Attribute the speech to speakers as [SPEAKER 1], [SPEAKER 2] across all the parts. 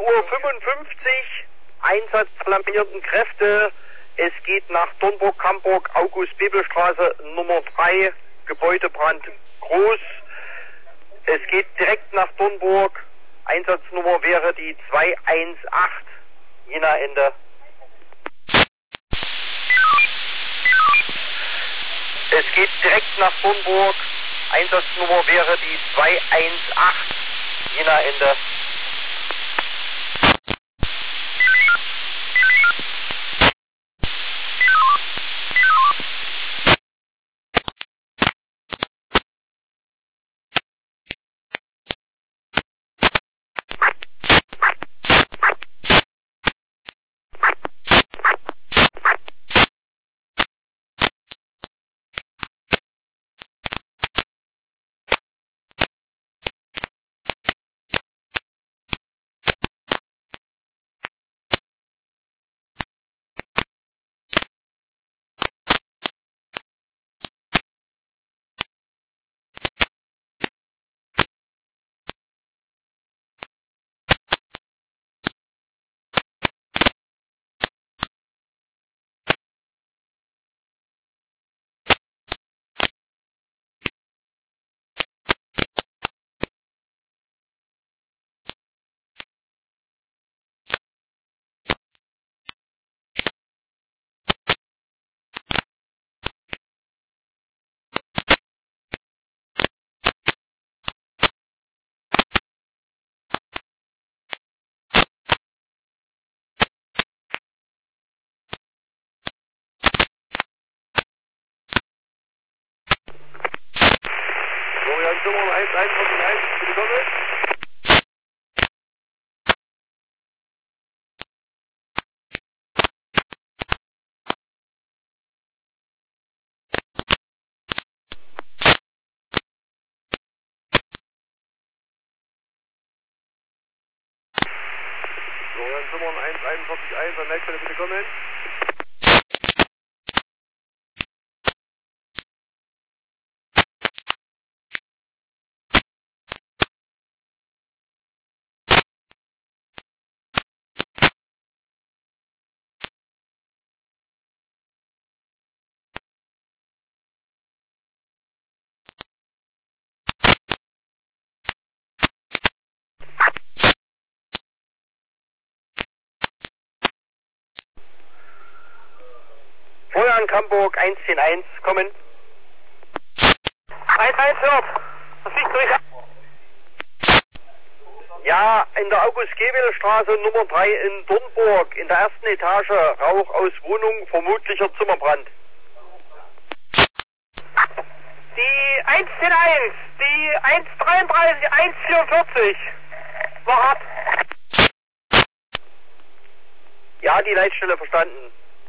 [SPEAKER 1] Uhr 55, Einsatz alarmierten Kräfte. Es geht nach Dornburg-Camburg, August-Bebel-Straße Nummer 3, Gebäudebrand groß. Es geht direkt nach Dornburg. Einsatznummer wäre die 218, Jena Ende. Es geht direkt nach Dornburg. Einsatznummer wäre die 218, Jena Ende. Florian Zimmermann 141, bitte kommen. Florian Zimmermann 141, an Leitstelle bitte kommen. Florian Camburg 110-1, kommen.
[SPEAKER 2] 1-1 hört. Das liegt durch.
[SPEAKER 1] Ja, in der August-Gebel-Straße Nummer 3 in Dornburg, in der ersten Etage, Rauch aus Wohnung, vermutlicher Zimmerbrand.
[SPEAKER 2] Die 1-10-1, die 1-33, 1-44. War hart.
[SPEAKER 1] Ja, die Leitstelle verstanden.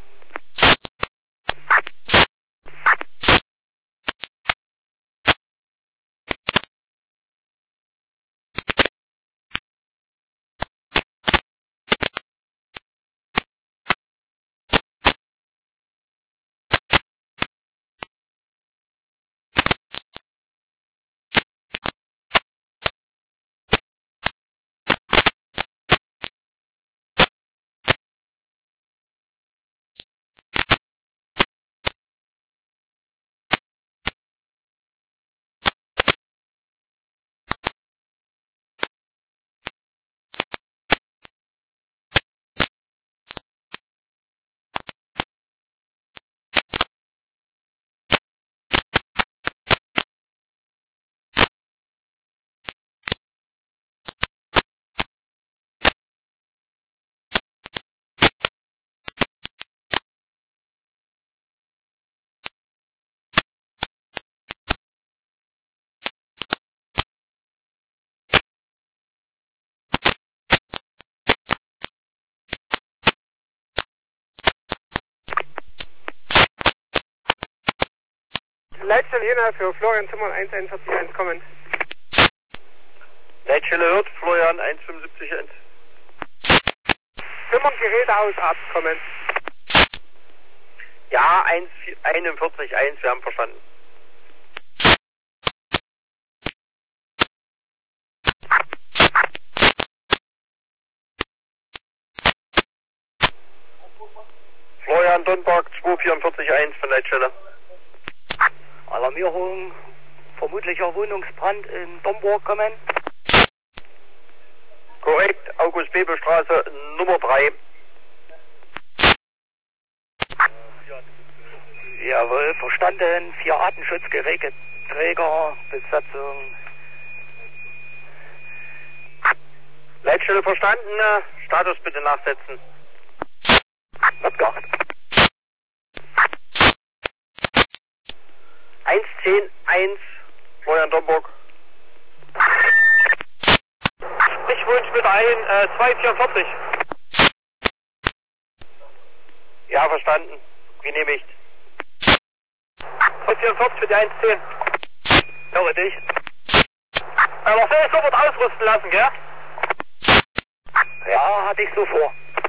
[SPEAKER 2] Leitstelle Jena für Florian Zimmermann 1-41-1, kommen.
[SPEAKER 1] Leitstelle hört, Florian 175-1.
[SPEAKER 2] Zimmern Gerätehaus Arzt, kommen.
[SPEAKER 1] Ja, 41-1, wir haben verstanden. Donberg 2441 von Leitstelle.
[SPEAKER 3] Alarmierung, vermutlicher Wohnungsbrand in Domburg kommen.
[SPEAKER 1] Korrekt, August-Bebel-Straße Nummer 3.
[SPEAKER 3] Jawohl, verstanden. 4 Artenschutzgeräteträger, Besatzung.
[SPEAKER 1] Leitstelle verstanden, Status bitte nachsetzen.
[SPEAKER 3] Wird gemacht.
[SPEAKER 1] 110-1, Florian Domburg.
[SPEAKER 2] Ich wünsche bitte ein 244.
[SPEAKER 1] Ja, verstanden. Genehmigt.
[SPEAKER 2] 244 für die 110.
[SPEAKER 3] Höre dich.
[SPEAKER 2] Aber soll ich sofort ausrüsten lassen, gell?
[SPEAKER 3] Ja, hatte ich so vor.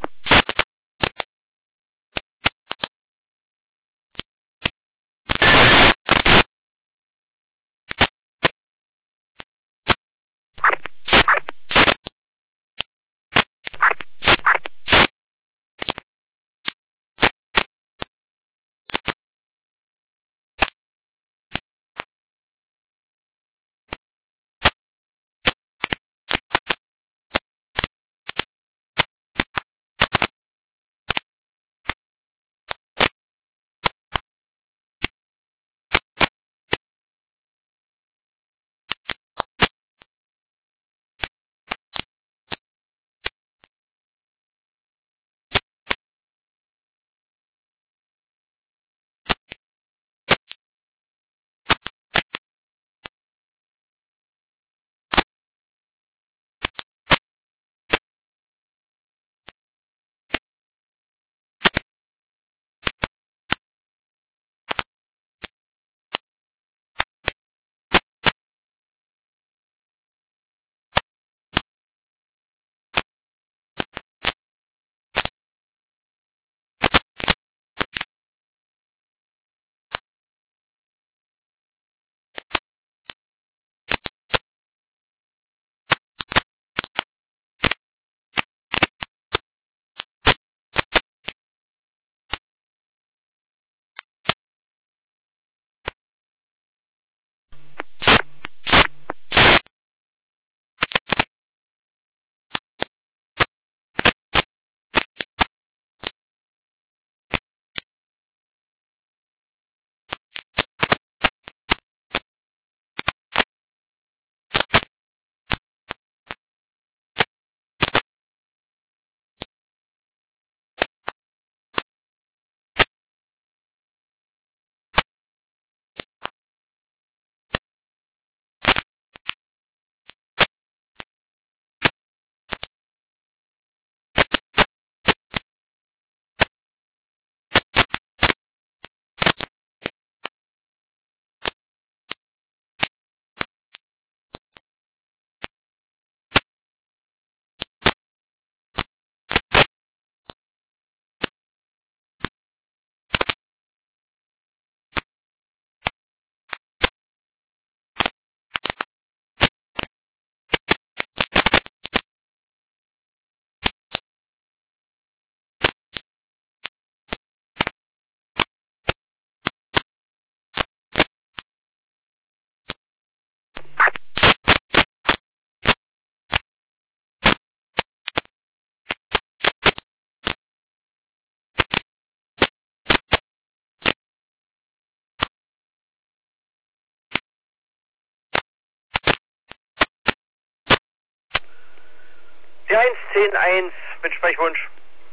[SPEAKER 1] Die 110-1 mit Sprechwunsch.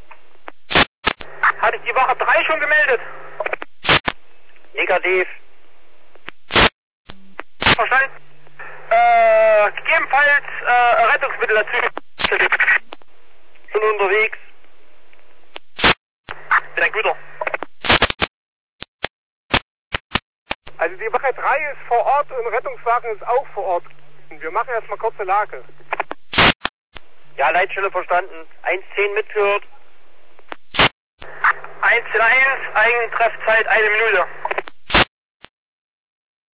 [SPEAKER 2] Hatte ich die Wache 3 schon gemeldet?
[SPEAKER 1] Negativ.
[SPEAKER 2] Verstanden? Gegebenenfalls Rettungsmittel dazu.
[SPEAKER 1] Schon unterwegs.
[SPEAKER 2] Bin ein Guter. Also die Wache 3 ist vor Ort und Rettungswagen ist auch vor Ort. Wir machen erstmal kurze Lage.
[SPEAKER 1] Ja, Leitstelle verstanden. 110 mitgehört.
[SPEAKER 2] 1-1, Eigentreffzeit 1 Minute.